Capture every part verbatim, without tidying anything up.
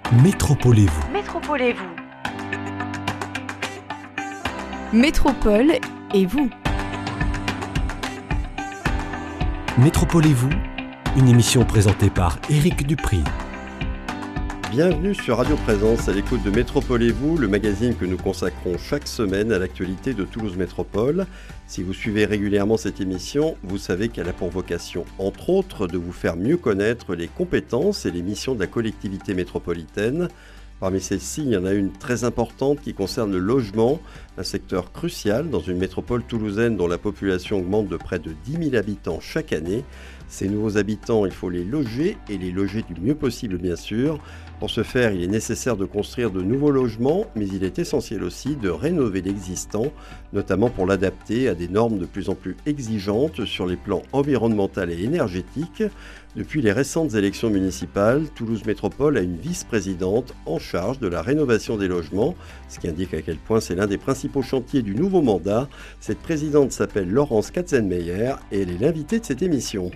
Métropolez-vous. Métropolez-vous. Métropole et vous. Métropolez-vous, une émission présentée par Éric Dupri. Bienvenue sur Radio Présence à l'écoute de Métropolez-vous, le magazine que nous consacrons chaque semaine à l'actualité de Toulouse Métropole. Si vous suivez régulièrement cette émission, vous savez qu'elle a pour vocation, entre autres, de vous faire mieux connaître les compétences et les missions de la collectivité métropolitaine. Parmi celles-ci, il y en a une très importante qui concerne le logement, un secteur crucial dans une métropole toulousaine dont la population augmente de près de dix mille habitants chaque année. Ces nouveaux habitants, il faut les loger et les loger du mieux possible, bien sûr. Pour ce faire, il est nécessaire de construire de nouveaux logements, mais il est essentiel aussi de rénover l'existant, notamment pour l'adapter à des normes de plus en plus exigeantes sur les plans environnemental et énergétique. Depuis les récentes élections municipales, Toulouse Métropole a une vice-présidente en charge de la rénovation des logements, ce qui indique à quel point c'est l'un des principaux chantiers du nouveau mandat. Cette présidente s'appelle Laurence Katzenmeyer et elle est l'invitée de cette émission.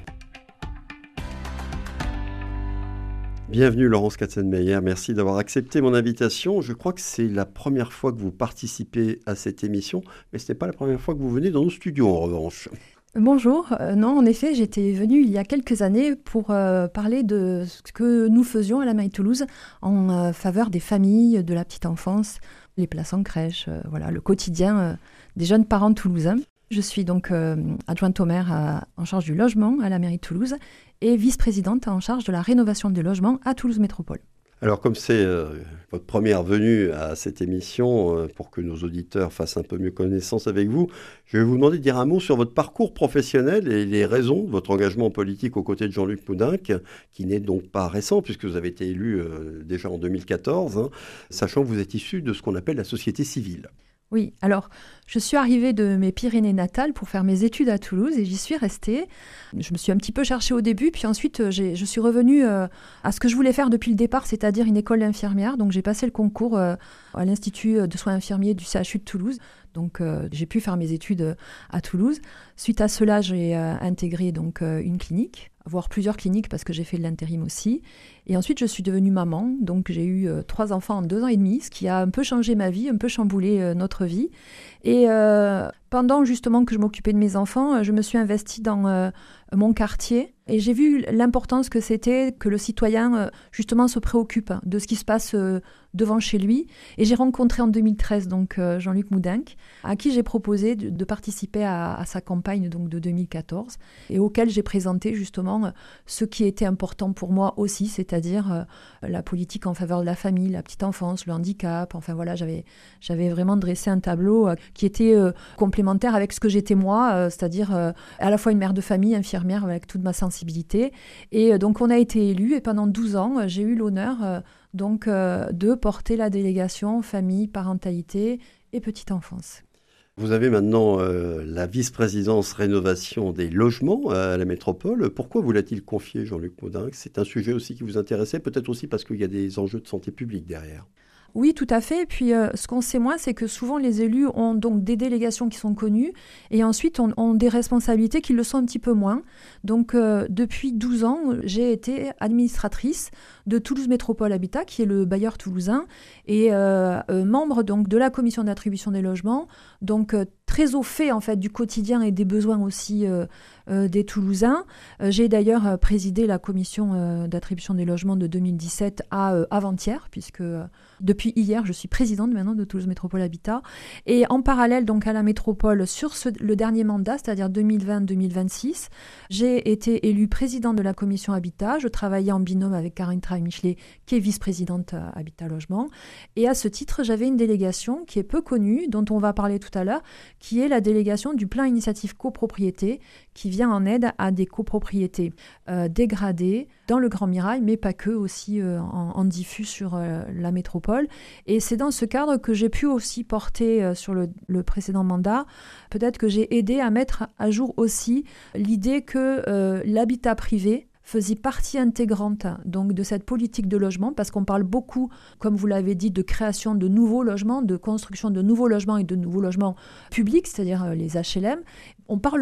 Bienvenue Laurence Katzenmeyer, merci d'avoir accepté mon invitation. Je crois que c'est la première fois que vous participez à cette émission, mais ce n'est pas la première fois que vous venez dans nos studios en revanche. Bonjour, euh, non en effet j'étais venue il y a quelques années pour euh, parler de ce que nous faisions à la mairie de Toulouse en euh, faveur des familles, de la petite enfance, les places en crèche, euh, voilà, le quotidien euh, des jeunes parents toulousains. Je suis donc euh, adjointe au maire à, en charge du logement à la mairie de Toulouse et vice-présidente en charge de la rénovation des logements à Toulouse Métropole. Alors comme c'est euh, votre première venue à cette émission, euh, pour que nos auditeurs fassent un peu mieux connaissance avec vous, je vais vous demander de dire un mot sur votre parcours professionnel et les raisons de votre engagement politique aux côtés de Jean-Luc Moudenc, qui n'est donc pas récent puisque vous avez été élu euh, déjà en deux mille quatorze, hein, sachant que vous êtes issu de ce qu'on appelle la société civile. Oui, alors je suis arrivée de mes Pyrénées natales pour faire mes études à Toulouse et j'y suis restée. Je me suis un petit peu cherchée au début, puis ensuite j'ai, je suis revenue euh, à ce que je voulais faire depuis le départ, c'est-à-dire une école d'infirmière. Donc j'ai passé le concours euh, à l'Institut de soins infirmiers du C H U de Toulouse. Donc euh, j'ai pu faire mes études à Toulouse. Suite à cela, j'ai euh, intégré donc euh, une clinique, voire plusieurs cliniques parce que j'ai fait de l'intérim aussi. Et ensuite, je suis devenue maman. Donc j'ai eu euh, trois enfants en deux ans et demi, ce qui a un peu changé ma vie, un peu chamboulé euh, notre vie. Et euh, pendant justement que je m'occupais de mes enfants, je me suis investie dans euh, mon quartier. Et j'ai vu l'importance que c'était que le citoyen euh, justement se préoccupe de ce qui se passe euh, devant chez lui. Et j'ai rencontré en deux mille treize donc euh, Jean-Luc Moudenc, à qui j'ai proposé de, de participer à, à sa campagne donc de deux mille quatorze et auquel j'ai présenté justement euh, ce qui était important pour moi aussi, c'est-à-dire euh, la politique en faveur de la famille, la petite enfance, le handicap. Enfin voilà, j'avais, j'avais vraiment dressé un tableau euh, qui était euh, complémentaire avec ce que j'étais moi, euh, c'est-à-dire euh, à la fois une mère de famille, infirmière avec toute ma sensibilité. Et euh, donc on a été élus et pendant douze ans, euh, j'ai eu l'honneur euh, donc euh, de porter la délégation famille, parentalité et petite enfance. Vous avez maintenant euh, la vice-présidence rénovation des logements à la métropole. Pourquoi vous l'a-t-il confié, Jean-Luc Moudenc ? C'est un sujet aussi qui vous intéressait, peut-être aussi parce qu'il y a des enjeux de santé publique derrière. Oui, tout à fait. Et puis, euh, ce qu'on sait moins, c'est que souvent, les élus ont donc des délégations qui sont connues et ensuite ont, ont des responsabilités qui le sont un petit peu moins. Donc, euh, depuis douze ans, j'ai été administratrice de Toulouse Métropole Habitat, qui est le bailleur toulousain, et euh, euh, membre donc, de la commission d'attribution des logements, donc euh, très au fait en fait, du quotidien et des besoins aussi euh, euh, des Toulousains. Euh, j'ai d'ailleurs euh, présidé la commission euh, d'attribution des logements de deux mille dix-sept à euh, avant-hier, puisque euh, depuis hier, je suis présidente maintenant de Toulouse Métropole Habitat. Et en parallèle donc à la métropole, sur ce, le dernier mandat, c'est-à-dire deux mille vingt deux mille vingt-six, j'ai été élue présidente de la commission Habitat. Je travaillais en binôme avec Karine Traille-Michelet, qui est vice-présidente à Habitat Logement. Et à ce titre, j'avais une délégation qui est peu connue, dont on va parler tout à l'heure, qui est la délégation du plan initiative copropriété, qui vient en aide à des copropriétés euh, dégradées dans le Grand Mirail, mais pas que, aussi euh, en, en diffus sur euh, la métropole. Et c'est dans ce cadre que j'ai pu aussi porter euh, sur le, le précédent mandat, peut-être que j'ai aidé à mettre à jour aussi l'idée que euh, l'habitat privé faisait partie intégrante donc de cette politique de logement, parce qu'on parle beaucoup, comme vous l'avez dit, de création de nouveaux logements, de construction de nouveaux logements et de nouveaux logements publics, c'est-à-dire les H L M. On parle peu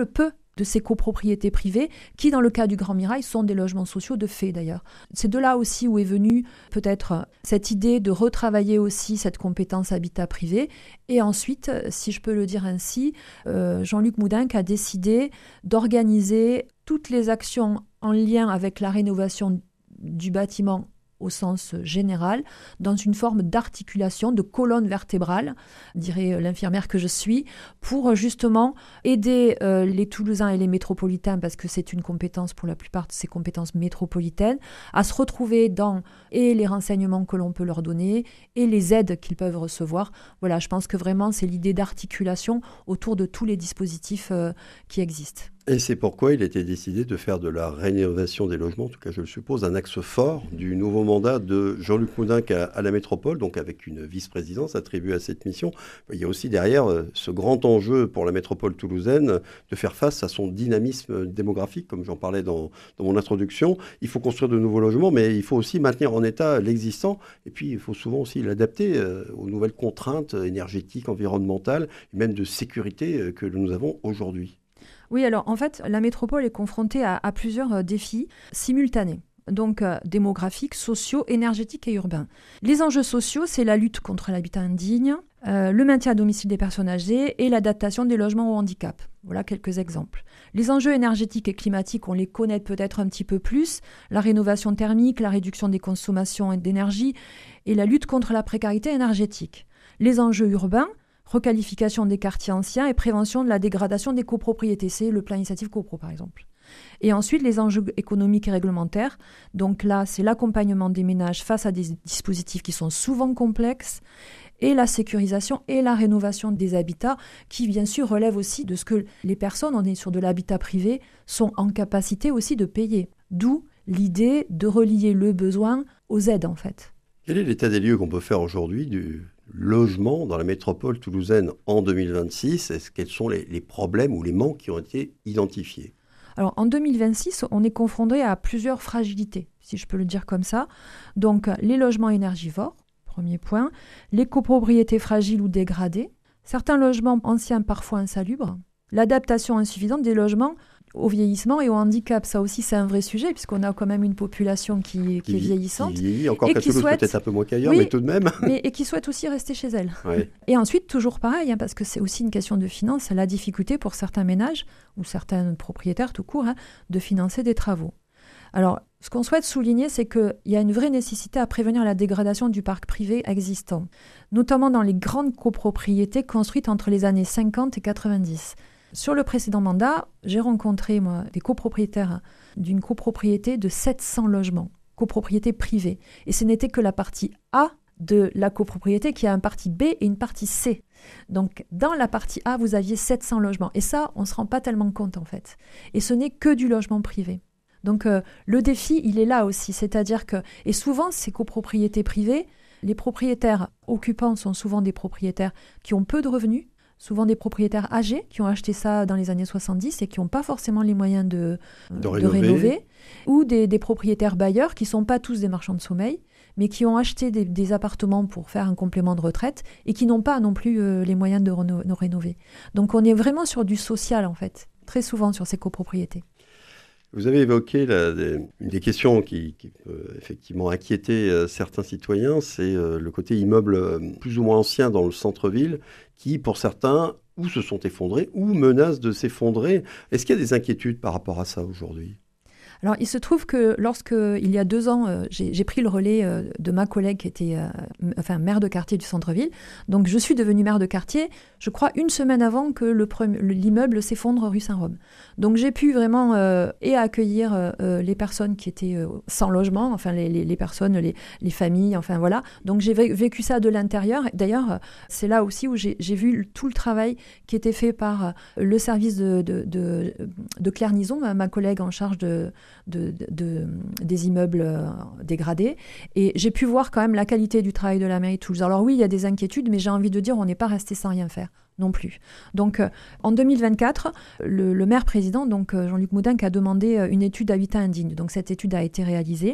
de ces copropriétés privées, qui dans le cas du Grand Mirail sont des logements sociaux de fait d'ailleurs. C'est de là aussi où est venue peut-être cette idée de retravailler aussi cette compétence habitat privé. Et ensuite, si je peux le dire ainsi, euh, Jean-Luc Moudenc a décidé d'organiser toutes les actions en lien avec la rénovation du bâtiment au sens général, dans une forme d'articulation, de colonne vertébrale, dirait l'infirmière que je suis, pour justement aider euh, les Toulousains et les métropolitains, parce que c'est une compétence pour la plupart de ces compétences métropolitaines, à se retrouver dans et les renseignements que l'on peut leur donner et les aides qu'ils peuvent recevoir. Voilà, je pense que vraiment c'est l'idée d'articulation autour de tous les dispositifs euh, qui existent. Et c'est pourquoi il a été décidé de faire de la rénovation des logements, en tout cas je le suppose, un axe fort du nouveau mandat de Jean-Luc Moudenc à, à la métropole, donc avec une vice-présidence attribuée à cette mission. Il y a aussi derrière ce grand enjeu pour la métropole toulousaine de faire face à son dynamisme démographique, comme j'en parlais dans, dans mon introduction. Il faut construire de nouveaux logements, mais il faut aussi maintenir en état l'existant, et puis il faut souvent aussi l'adapter euh, aux nouvelles contraintes énergétiques, environnementales, et même de sécurité euh, que nous avons aujourd'hui. Oui, alors en fait, la métropole est confrontée à, à plusieurs euh, défis simultanés. Donc euh, démographiques, sociaux, énergétiques et urbains. Les enjeux sociaux, c'est la lutte contre l'habitat indigne, euh, le maintien à domicile des personnes âgées et l'adaptation des logements au handicap. Voilà quelques exemples. Les enjeux énergétiques et climatiques, on les connaît peut-être un petit peu plus. La rénovation thermique, la réduction des consommations d'énergie et la lutte contre la précarité énergétique. Les enjeux urbains, requalification des quartiers anciens et prévention de la dégradation des copropriétés. C'est le plan initiative copro, par exemple. Et ensuite, les enjeux économiques et réglementaires. Donc là, c'est l'accompagnement des ménages face à des dispositifs qui sont souvent complexes et la sécurisation et la rénovation des habitats qui, bien sûr, relèvent aussi de ce que les personnes, on est sur de l'habitat privé, sont en capacité aussi de payer. D'où l'idée de relier le besoin aux aides, en fait. Quel est l'état des lieux qu'on peut faire aujourd'hui du logement dans la métropole toulousaine en deux mille vingt-six? Est-ce, quels sont les, les problèmes ou les manques qui ont été identifiés? Alors, en deux mille vingt-six, on est confronté à plusieurs fragilités, si je peux le dire comme ça. Donc, les logements énergivores, premier point, les copropriétés fragiles ou dégradées, certains logements anciens parfois insalubres, l'adaptation insuffisante des logements au vieillissement et au handicap. Ça aussi, c'est un vrai sujet, puisqu'on a quand même une population qui, qui, qui est vieillissante. Qui vieillit, encore et qu'à qui Toulouse, souhaite... peut-être un peu moins qu'ailleurs, oui, mais tout de même. mais, et qui souhaite aussi rester chez elle. Oui. Et ensuite, toujours pareil, hein, parce que c'est aussi une question de finance, la difficulté pour certains ménages, ou certains propriétaires tout court, hein, de financer des travaux. Alors, ce qu'on souhaite souligner, c'est qu'il y a une vraie nécessité à prévenir la dégradation du parc privé existant, notamment dans les grandes copropriétés construites entre les années cinquante et quatre-vingt-dix. Sur le précédent mandat, j'ai rencontré moi, des copropriétaires d'une copropriété de sept cents logements, copropriété privée. Et ce n'était que la partie A de la copropriété qui a une partie B et une partie C. Donc dans la partie A, vous aviez sept cents logements. Et ça, on ne se rend pas tellement compte en fait. Et ce n'est que du logement privé. Donc euh, le défi, il est là aussi. C'est-à-dire que, et souvent, ces copropriétés privées, les propriétaires occupants sont souvent des propriétaires qui ont peu de revenus, souvent des propriétaires âgés qui ont acheté ça dans les années soixante-dix et qui n'ont pas forcément les moyens de, de, de rénover. rénover, ou des, des propriétaires bailleurs qui ne sont pas tous des marchands de sommeil, mais qui ont acheté des, des appartements pour faire un complément de retraite et qui n'ont pas non plus euh, les moyens de, reno- de rénover. Donc on est vraiment sur du social en fait, très souvent sur ces copropriétés. Vous avez évoqué la, des, une des questions qui, qui peut effectivement inquiéter euh, certains citoyens, c'est euh, le côté immeuble euh, plus ou moins ancien dans le centre-ville qui, pour certains, ou se sont effondrés ou menacent de s'effondrer. Est-ce qu'il y a des inquiétudes par rapport à ça aujourd'hui ? Alors, il se trouve que lorsque, il y a deux ans, euh, j'ai, j'ai pris le relais euh, de ma collègue qui était euh, m- enfin, maire de quartier du centre-ville. Donc, je suis devenue maire de quartier, je crois, une semaine avant que le pre- l'immeuble s'effondre rue Saint-Rome. Donc, j'ai pu vraiment euh, et accueillir euh, les personnes qui étaient euh, sans logement, enfin, les, les, les personnes, les, les familles, enfin, voilà. Donc, j'ai vécu ça de l'intérieur. D'ailleurs, c'est là aussi où j'ai, j'ai vu tout le travail qui était fait par le service de, de, de, de Claire Nison, ma collègue en charge de De, de, de, des immeubles euh, dégradés. Et j'ai pu voir quand même la qualité du travail de la mairie de Toulouse. Alors oui, il y a des inquiétudes, mais j'ai envie de dire on n'est pas resté sans rien faire non plus. Donc euh, en deux mille vingt-quatre, le, le maire président, donc euh, Jean-Luc Moudenc, a demandé euh, une étude d'habitat indigne. Donc cette étude a été réalisée.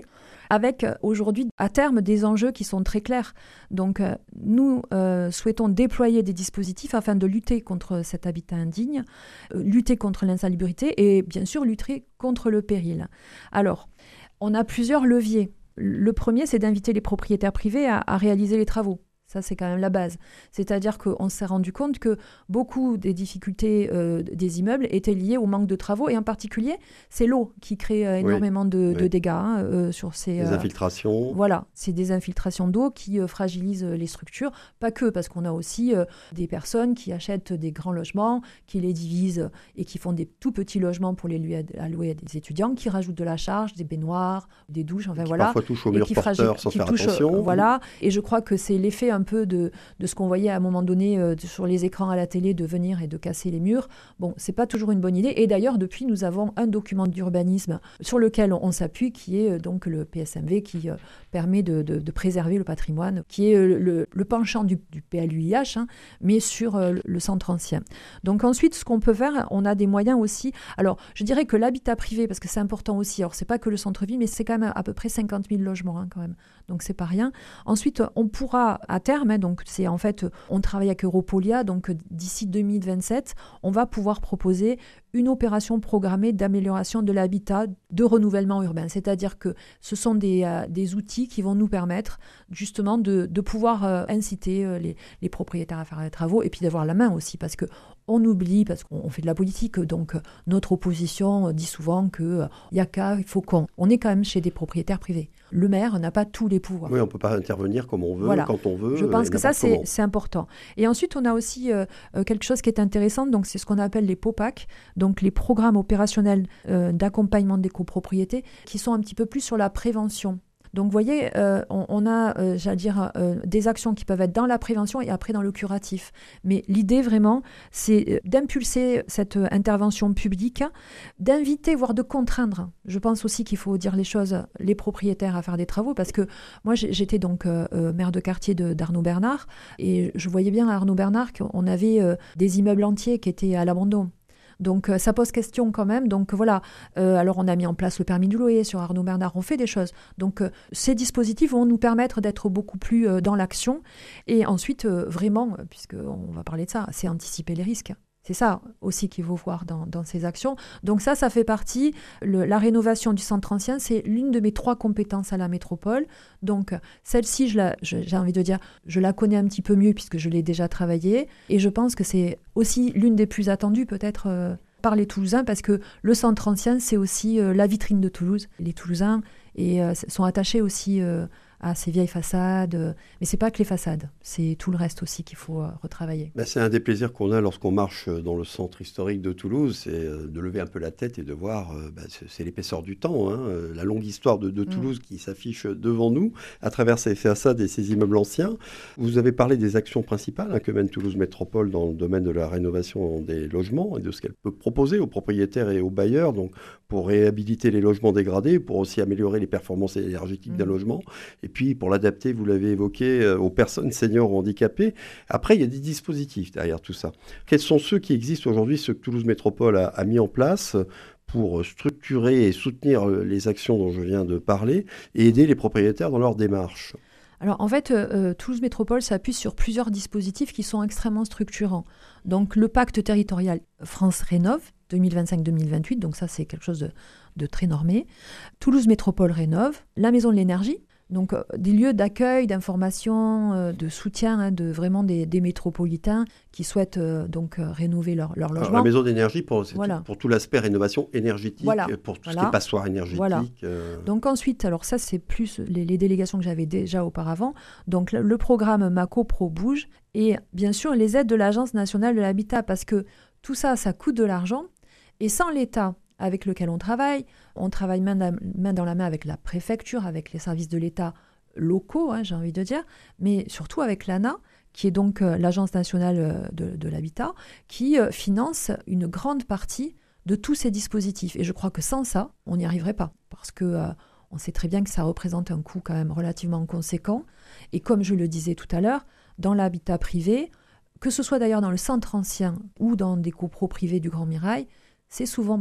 avec euh, aujourd'hui à terme des enjeux qui sont très clairs. Donc euh, nous euh, souhaitons déployer des dispositifs afin de lutter contre cet habitat indigne, euh, lutter contre l'insalubrité et bien sûr lutter contre le péril. Alors, on a plusieurs leviers. Le premier, c'est d'inviter les propriétaires privés à, à réaliser les travaux. Ça, c'est quand même la base. C'est-à-dire qu'on s'est rendu compte que beaucoup des difficultés euh, des immeubles étaient liées au manque de travaux. Et en particulier, c'est l'eau qui crée euh, énormément oui, de, oui. de dégâts hein, euh, sur ces... Des euh, infiltrations. Voilà, c'est des infiltrations d'eau qui euh, fragilisent les structures. Pas que, parce qu'on a aussi euh, des personnes qui achètent des grands logements, qui les divisent et qui font des tout petits logements pour les louer à, à louer à des étudiants, qui rajoutent de la charge, des baignoires, des douches, enfin qui voilà. Parfois touchent au mur porteur sans faire touche, attention. Voilà, et je crois que c'est l'effet un peu de, de ce qu'on voyait à un moment donné euh, sur les écrans à la télé, de venir et de casser les murs. Bon, c'est pas toujours une bonne idée. Et d'ailleurs, depuis, nous avons un document d'urbanisme sur lequel on, on s'appuie, qui est euh, donc le P S M V, qui euh, permet de, de, de préserver le patrimoine, qui est euh, le, le penchant du, du P L U I H, hein, mais sur euh, le centre ancien. Donc ensuite, ce qu'on peut faire, on a des moyens aussi. Alors, je dirais que l'habitat privé, parce que c'est important aussi, alors c'est pas que le centre-ville, mais c'est quand même à peu près cinquante mille logements, hein, quand même. Donc c'est pas rien. Ensuite, on pourra à terme, hein, donc c'est en fait, on travaille avec Europolia, donc d'ici deux mille vingt-sept, on va pouvoir proposer une opération programmée d'amélioration de l'habitat, de renouvellement urbain. C'est-à-dire que ce sont des, euh, des outils qui vont nous permettre justement de, de pouvoir euh, inciter euh, les, les propriétaires à faire les travaux et puis d'avoir la main aussi, parce que on oublie, parce qu'on fait de la politique, donc euh, notre opposition dit souvent qu'il euh, n'y a qu'à, il faut qu'on. On est quand même chez des propriétaires privés. Le maire n'a pas tous les pouvoirs. Oui, on ne peut pas intervenir comme on veut, voilà. Quand on veut. Je pense que ça, c'est, c'est important. Et ensuite, on a aussi euh, quelque chose qui est intéressant, donc c'est ce qu'on appelle les P O P A C, donc les programmes opérationnels euh, d'accompagnement des copropriétés, qui sont un petit peu plus sur la prévention. Donc, vous voyez, euh, on, on a, euh, j'allais dire, euh, des actions qui peuvent être dans la prévention et après dans le curatif. Mais l'idée, vraiment, c'est d'impulser cette intervention publique, d'inviter, voire de contraindre. Je pense aussi qu'il faut dire les choses, les propriétaires à faire des travaux, parce que moi, j'étais donc euh, maire de quartier de, d'Arnaud Bernard, et je voyais bien à Arnaud Bernard qu'on avait euh, des immeubles entiers qui étaient à l'abandon. Donc, euh, ça pose question quand même. Donc, voilà. Euh, alors, on a mis en place le permis du loyer sur Arnaud Bernard. On fait des choses. Donc, euh, ces dispositifs vont nous permettre d'être beaucoup plus euh, dans l'action. Et ensuite, euh, vraiment, puisqu'on va parler de ça, c'est anticiper les risques. C'est ça aussi qu'il faut voir dans, dans ces actions. Donc ça, ça fait partie, le, la rénovation du centre ancien, c'est l'une de mes trois compétences à la métropole. Donc celle-ci, je la, je, j'ai envie de dire, je la connais un petit peu mieux puisque je l'ai déjà travaillée. Et je pense que c'est aussi l'une des plus attendues peut-être euh, par les Toulousains, parce que le centre ancien, c'est aussi euh, la vitrine de Toulouse. Les Toulousains et, euh, sont attachés aussi euh, à ces vieilles façades. Mais c'est pas que les façades, c'est tout le reste aussi qu'il faut euh, retravailler. Ben, c'est un des plaisirs qu'on a lorsqu'on marche dans le centre historique de Toulouse, c'est euh, de lever un peu la tête et de voir, euh, ben, c'est, c'est l'épaisseur du temps, hein, euh, la longue histoire de, de Toulouse mmh. qui s'affiche devant nous à travers ces façades et ces immeubles anciens. Vous avez parlé des actions principales hein, que mène Toulouse Métropole dans le domaine de la rénovation des logements et de ce qu'elle peut proposer aux propriétaires et aux bailleurs, donc pour réhabiliter les logements dégradés, pour aussi améliorer les performances énergétiques mmh. d'un logement. Et puis, pour l'adapter, vous l'avez évoqué, euh, aux personnes seniors ou handicapées. Après, il y a des dispositifs derrière tout ça. Quels sont ceux qui existent aujourd'hui, ceux que Toulouse Métropole a, a mis en place pour structurer et soutenir les actions dont je viens de parler et aider les propriétaires dans leur démarche ? Alors en fait, euh, Toulouse Métropole s'appuie sur plusieurs dispositifs qui sont extrêmement structurants. Donc le pacte territorial France Rénove deux mille vingt-cinq deux mille vingt-huit, donc ça c'est quelque chose de, de très normé. Toulouse Métropole Rénove, la Maison de l'Énergie, donc euh, des lieux d'accueil, d'information, euh, de soutien hein, de vraiment des, des métropolitains qui souhaitent euh, donc euh, rénover leur, leur logement. Alors, la maison d'énergie pour, voilà. tout, pour tout l'aspect rénovation énergétique, voilà. pour tout voilà. ce qui est passoire énergétique. Voilà. Euh... Donc ensuite, alors ça c'est plus les, les délégations que j'avais déjà auparavant. Donc le, le programme Maco Pro Bouge et bien sûr les aides de l'Agence nationale de l'habitat, parce que tout ça, ça coûte de l'argent et sans l'État avec lequel on travaille, on travaille main, dans, main dans la main avec la préfecture, avec les services de l'État locaux, hein, j'ai envie de dire, mais surtout avec l'A N A, qui est donc euh, l'Agence nationale de, de l'habitat, qui euh, finance une grande partie de tous ces dispositifs. Et je crois que sans ça, on n'y arriverait pas, parce que euh, on sait très bien que ça représente un coût quand même relativement conséquent. Et comme je le disais tout à l'heure, dans l'habitat privé, que ce soit d'ailleurs dans le centre ancien ou dans des copros privés du Grand Mirail, c'est souvent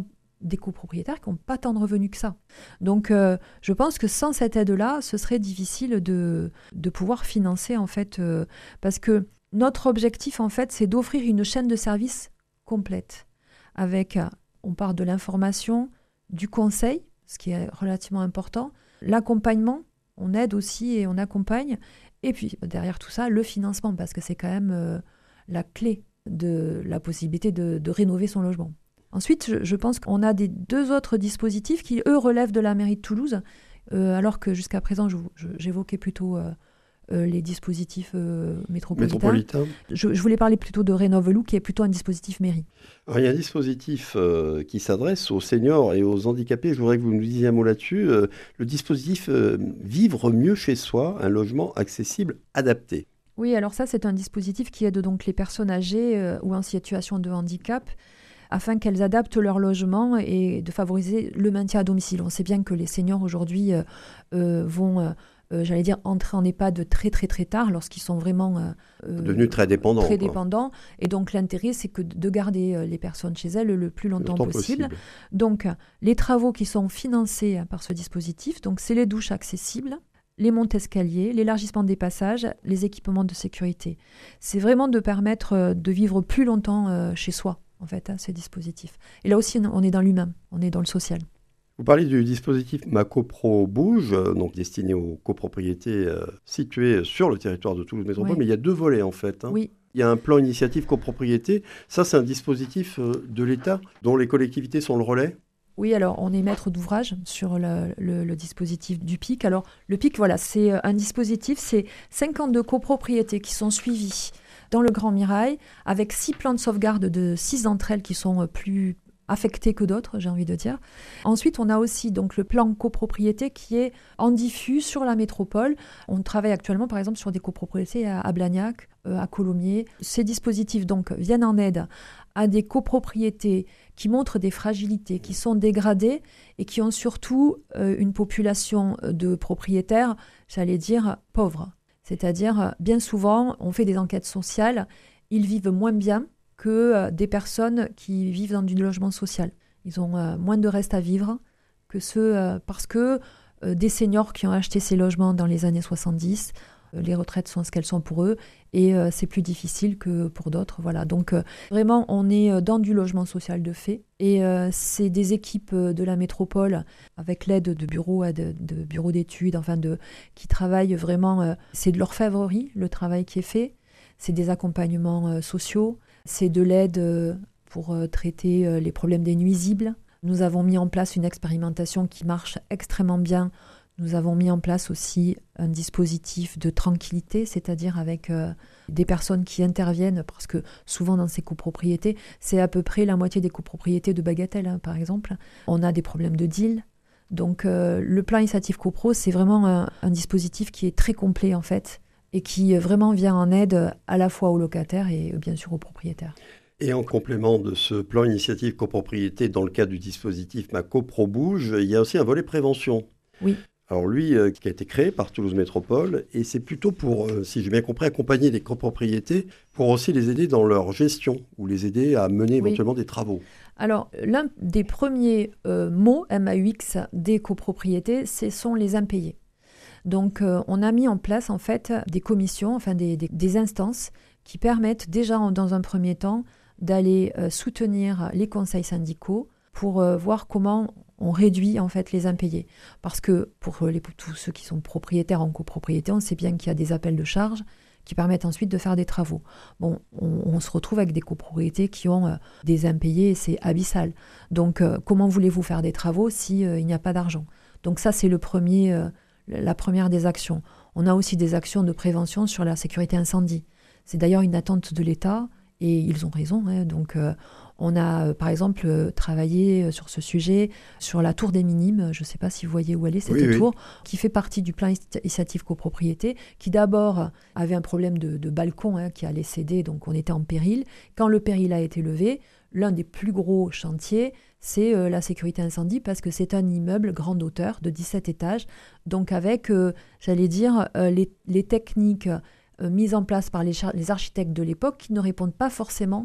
des copropriétaires qui n'ont pas tant de revenus que ça. Donc, euh, je pense que sans cette aide-là, ce serait difficile de, de pouvoir financer, en fait, euh, parce que notre objectif, en fait, c'est d'offrir une chaîne de services complète. Avec, on part de l'information, du conseil, ce qui est relativement important, l'accompagnement, on aide aussi et on accompagne, et puis derrière tout ça, le financement, parce que c'est quand même euh, la clé de la possibilité de, de rénover son logement. Ensuite, je, je pense qu'on a des deux autres dispositifs qui, eux, relèvent de la mairie de Toulouse, euh, alors que jusqu'à présent, je, je, j'évoquais plutôt euh, euh, les dispositifs euh, métropolitains. Métropolitain. Je, je voulais parler plutôt de Rénov-Lou, qui est plutôt un dispositif mairie. Alors, il y a un dispositif euh, qui s'adresse aux seniors et aux handicapés. Je voudrais que vous nous disiez un mot là-dessus. Euh, le dispositif euh, Vivre mieux chez soi, un logement accessible, adapté. Oui, alors ça, c'est un dispositif qui aide donc les personnes âgées euh, ou en situation de handicap afin qu'elles adaptent leur logement et de favoriser le maintien à domicile. On sait bien que les seniors aujourd'hui euh, euh, vont, euh, euh, j'allais dire, entrer en EHPAD très très très tard lorsqu'ils sont vraiment euh, devenus très dépendants. Très dépendants. Et donc l'intérêt, c'est que de garder les personnes chez elles le plus longtemps, longtemps possible. possible. Donc les travaux qui sont financés par ce dispositif, donc c'est les douches accessibles, les montes-escaliers, l'élargissement des passages, les équipements de sécurité. C'est vraiment de permettre de vivre plus longtemps chez soi, en fait, hein, ces dispositifs. Et là aussi, on est dans l'humain, on est dans le social. Vous parlez du dispositif Ma Copro Bouge, donc destiné aux copropriétés euh, situées sur le territoire de Toulouse Métropole, oui. Mais il y a deux volets en fait. Hein. Oui. Il y a un plan initiative copropriété. Ça, c'est un dispositif euh, de l'État dont les collectivités sont le relais. Oui, alors on est maître d'ouvrage sur le, le, le dispositif du P I C. Alors le P I C, voilà, c'est un dispositif, c'est cinquante-deux copropriétés qui sont suivies dans le Grand Mirail, avec six plans de sauvegarde de six d'entre elles qui sont plus affectées que d'autres, j'ai envie de dire. Ensuite, on a aussi donc le plan copropriété qui est en diffus sur la métropole. On travaille actuellement, par exemple, sur des copropriétés à, à Blagnac, euh, à Colomiers. Ces dispositifs donc viennent en aide à des copropriétés qui montrent des fragilités, qui sont dégradées et qui ont surtout euh, une population de propriétaires, j'allais dire, pauvres. C'est-à-dire, bien souvent, on fait des enquêtes sociales, ils vivent moins bien que euh, des personnes qui vivent dans du logement social. Ils ont euh, moins de reste à vivre que ceux, euh, parce que euh, des seniors qui ont acheté ces logements dans les années soixante-dix, euh, les retraites sont ce qu'elles sont pour eux, et euh, c'est plus difficile que pour d'autres. Voilà. Donc euh, vraiment, on est dans du logement social de fait, et euh, c'est des équipes de la métropole, avec l'aide de bureaux, de, de bureaux d'études, enfin de, qui travaillent vraiment, euh, c'est de l'orfèvrerie, le travail qui est fait, c'est des accompagnements euh, sociaux, c'est de l'aide pour traiter les problèmes des nuisibles. Nous avons mis en place une expérimentation qui marche extrêmement bien. Nous avons mis en place aussi un dispositif de tranquillité, c'est-à-dire avec euh, des personnes qui interviennent, parce que souvent dans ces copropriétés, c'est à peu près la moitié des copropriétés de Bagatelle, hein, par exemple. On a des problèmes de deal. Donc euh, le plan initiative copro, c'est vraiment un, un dispositif qui est très complet en fait, et qui vraiment vient en aide à la fois aux locataires et bien sûr aux propriétaires. Et en complément de ce plan initiative copropriété, dans le cadre du dispositif Ma Copro Bouge, il y a aussi un volet prévention. Oui. Alors lui, euh, qui a été créé par Toulouse Métropole, et c'est plutôt pour, euh, si j'ai bien compris, accompagner les copropriétés pour aussi les aider dans leur gestion ou les aider à mener oui. éventuellement des travaux. Alors, l'un des premiers euh, mots, M A U X, des copropriétés, ce sont les impayés. Donc, euh, on a mis en place, en fait, des commissions, enfin des, des, des instances qui permettent déjà, en, dans un premier temps, d'aller euh, soutenir les conseils syndicaux pour euh, voir comment on réduit, en fait, les impayés. Parce que, pour, les, pour tous ceux qui sont propriétaires en copropriété, on sait bien qu'il y a des appels de charges qui permettent ensuite de faire des travaux. Bon, on, on se retrouve avec des copropriétés qui ont euh, des impayés, c'est abyssal. Donc, euh, comment voulez-vous faire des travaux si euh, il n'y a pas d'argent ? Donc ça, c'est le premier... Euh, la première des actions. On a aussi des actions de prévention sur la sécurité incendie. C'est d'ailleurs une attente de l'État, et ils ont raison. Hein. Donc, euh, on a, euh, par exemple, euh, travaillé sur ce sujet, sur la tour des Minimes. Je ne sais pas si vous voyez où elle est, cette oui, tour, oui. qui fait partie du plan initiative copropriété, qui d'abord avait un problème de, de balcon hein, qui allait céder, donc on était en péril. Quand le péril a été levé, l'un des plus gros chantiers, c'est euh, la sécurité incendie, parce que c'est un immeuble grande hauteur de dix-sept étages, donc avec, euh, j'allais dire, euh, les, les techniques euh, mises en place par les, char- les architectes de l'époque qui ne répondent pas forcément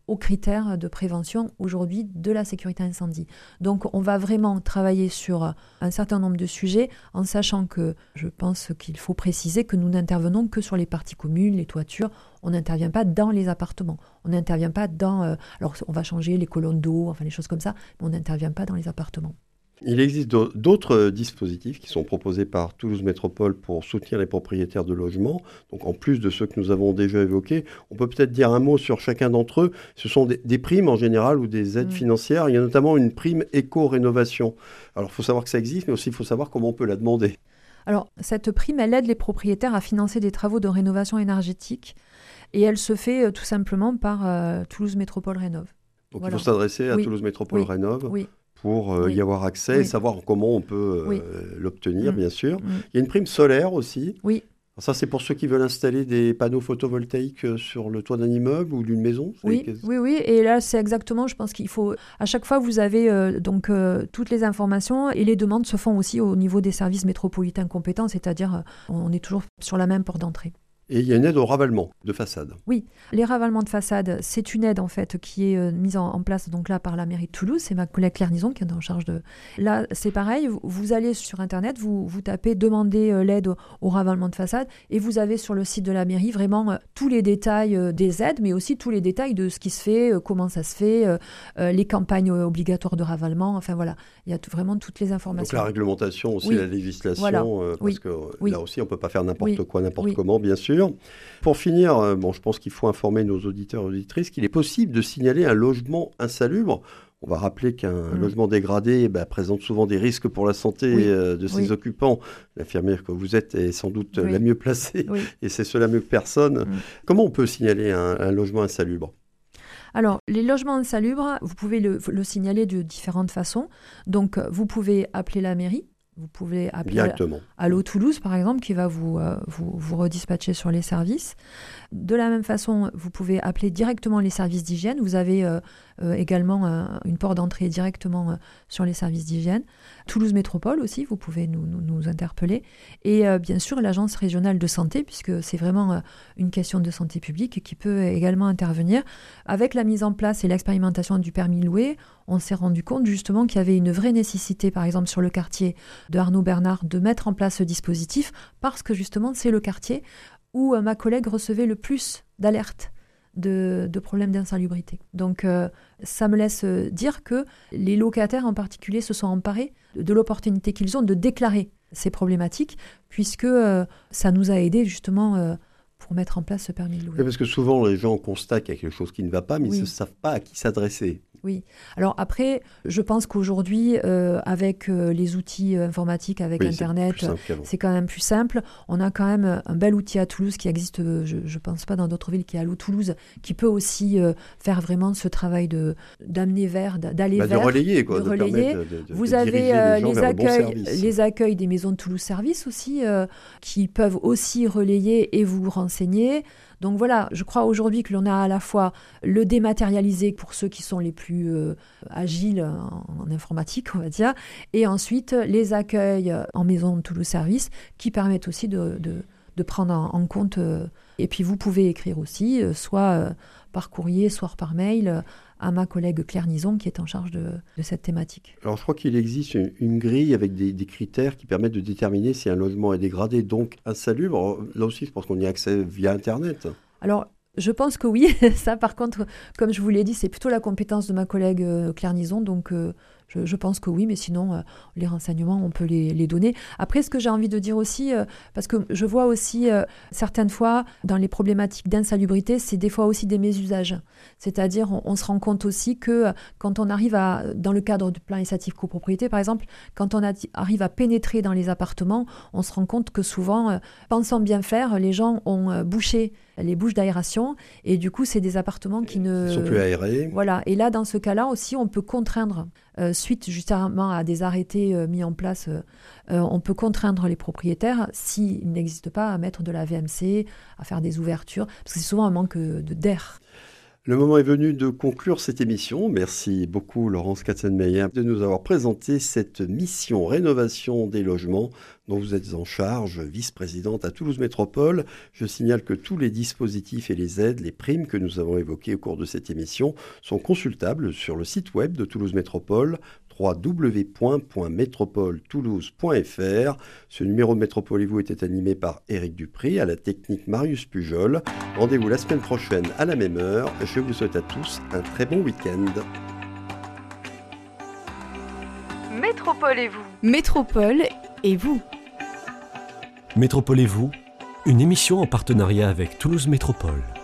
aux critères de prévention aujourd'hui de la sécurité incendie. Donc on va vraiment travailler sur un certain nombre de sujets en sachant que je pense qu'il faut préciser que nous n'intervenons que sur les parties communes, les toitures. On n'intervient pas dans les appartements. On n'intervient pas dans... Euh, alors on va changer les colonnes d'eau, enfin les choses comme ça, mais on n'intervient pas dans les appartements. Il existe d'autres dispositifs qui sont proposés par Toulouse Métropole pour soutenir les propriétaires de logements. Donc, en plus de ceux que nous avons déjà évoqués, on peut peut-être dire un mot sur chacun d'entre eux. Ce sont des, des primes en général ou des aides mmh. financières. Il y a notamment une prime éco-rénovation. Alors, il faut savoir que ça existe, mais aussi il faut savoir comment on peut la demander. Alors, cette prime, elle aide les propriétaires à financer des travaux de rénovation énergétique et elle se fait euh, tout simplement par euh, Toulouse Métropole Rénov'. Donc, voilà. il faut s'adresser à oui. Toulouse Métropole oui. Rénov'. Oui. pour euh, oui. y avoir accès oui. et savoir comment on peut euh, oui. l'obtenir, mmh. bien sûr. Mmh. Il y a une prime solaire aussi. Oui. Alors ça, c'est pour ceux qui veulent installer des panneaux photovoltaïques sur le toit d'un immeuble ou d'une maison. Oui, que... oui, oui. Et là, c'est exactement, je pense qu'il faut... À chaque fois, vous avez euh, donc euh, toutes les informations et les demandes se font aussi au niveau des services métropolitains compétents, c'est-à-dire euh, on est toujours sur la même porte d'entrée. Et il y a une aide au ravalement de façade. Oui, les ravalements de façade, c'est une aide en fait qui est euh, mise en, en place donc là par la mairie de Toulouse. C'est ma collègue Claire Nison qui est en charge de. Là, c'est pareil. Vous, vous allez sur internet, vous vous tapez demander euh, l'aide au, au ravalement de façade et vous avez sur le site de la mairie vraiment euh, tous les détails euh, des aides, mais aussi tous les détails de ce qui se fait, euh, comment ça se fait, euh, euh, les campagnes euh, obligatoires de ravalement. Enfin voilà, il y a t- vraiment toutes les informations. Donc la réglementation aussi, oui. la législation, voilà. euh, parce oui. que oui. là aussi on peut pas faire n'importe oui. quoi, n'importe oui. comment, bien sûr. Pour finir, euh, bon, je pense qu'il faut informer nos auditeurs et auditrices qu'il est possible de signaler un logement insalubre. On va rappeler qu'un mmh. logement dégradé bah, présente souvent des risques pour la santé oui. euh, de ses oui. occupants. L'infirmière que vous êtes est sans doute oui. la mieux placée oui. et c'est cela mieux que personne. Mmh. Comment on peut signaler un, un logement insalubre ? Alors, les logements insalubres, vous pouvez le, le signaler de différentes façons. Donc, vous pouvez appeler la mairie. Vous pouvez appeler directement. Allo Toulouse, par exemple, qui va vous, euh, vous, vous redispatcher sur les services. De la même façon, vous pouvez appeler directement les services d'hygiène. Vous avez euh, euh, également euh, une porte d'entrée directement euh, sur les services d'hygiène. Toulouse Métropole aussi, vous pouvez nous, nous, nous interpeller. Et euh, bien sûr, l'agence régionale de santé, puisque c'est vraiment euh, une question de santé publique qui peut également intervenir. Avec la mise en place et l'expérimentation du permis loué, on s'est rendu compte justement qu'il y avait une vraie nécessité, par exemple sur le quartier de Arnaud Bernard, de mettre en place ce dispositif, parce que justement, c'est le quartier où euh, ma collègue recevait le plus d'alertes de, de problèmes d'insalubrité. Donc, euh, ça me laisse dire que les locataires en particulier se sont emparés de, de l'opportunité qu'ils ont de déclarer ces problématiques, puisque euh, ça nous a aidés justement euh, pour mettre en place ce permis de louer. Oui, parce que souvent, les gens constatent qu'il y a quelque chose qui ne va pas, mais oui. ils ne savent pas à qui s'adresser. Oui. Alors après, je pense qu'aujourd'hui, euh, avec euh, les outils euh, informatiques, avec oui, Internet, c'est, c'est quand même plus simple. On a quand même un bel outil à Toulouse qui existe, euh, je ne pense pas dans d'autres villes, qui est Allo Toulouse, qui peut aussi euh, faire vraiment ce travail de, d'amener vers, d'aller bah, vers. De relayer, quoi. De De relayer. De, de, Vous de avez euh, les, les, accueils, bon les accueils des maisons de Toulouse Service aussi, euh, qui peuvent aussi relayer et vous renseigner. Donc voilà, je crois aujourd'hui que l'on a à la fois le dématérialisé pour ceux qui sont les plus euh, agiles en, en informatique, on va dire, et ensuite les accueils en maison de Toulouse Service qui permettent aussi de, de, de prendre en, en compte. Euh, et puis vous pouvez écrire aussi, euh, soit euh, par courrier, soit par mail, euh, à ma collègue Claire Nison qui est en charge de, de cette thématique. Alors je crois qu'il existe une, une grille avec des, des critères qui permettent de déterminer si un logement est dégradé, donc insalubre. Alors, là aussi, je pense qu'on y a accès via Internet. Alors, je pense que oui. Ça, par contre, comme je vous l'ai dit, c'est plutôt la compétence de ma collègue euh, Claire Nison, donc euh, je, je pense que oui, mais sinon, euh, les renseignements, on peut les, les donner. Après, ce que j'ai envie de dire aussi, euh, parce que je vois aussi, euh, certaines fois, dans les problématiques d'insalubrité, c'est des fois aussi des mésusages. C'est-à-dire, on, on se rend compte aussi que euh, quand on arrive à, dans le cadre du plan incitatif copropriété, par exemple, quand on a, arrive à pénétrer dans les appartements, on se rend compte que souvent, euh, pensant bien faire, les gens ont euh, bouché les bouches d'aération et du coup, c'est des appartements qui ne... Ils sont plus aérés. Voilà. Et là, dans ce cas-là aussi, on peut contraindre, euh, suite justement à des arrêtés euh, mis en place, euh, euh, on peut contraindre les propriétaires, s'il n'existe pas, à mettre de la V M C, à faire des ouvertures, parce que c'est souvent un manque de, d'air. Le moment est venu de conclure cette émission. Merci beaucoup Laurence Katzenmeyer de nous avoir présenté cette mission rénovation des logements dont vous êtes en charge, vice-présidente à Toulouse Métropole. Je signale que tous les dispositifs et les aides, les primes que nous avons évoquées au cours de cette émission sont consultables sur le site web de Toulouse Métropole, w w w point métropole toulouse point f r. Ce numéro de Métropole-vous était animé par Éric Duprie, à la technique Marius Pujol. Rendez-vous la semaine prochaine à la même heure. Je vous souhaite à tous un très bon week-end. Métropole et vous. Métropole et vous. Métropole et vous, une émission en partenariat avec Toulouse Métropole.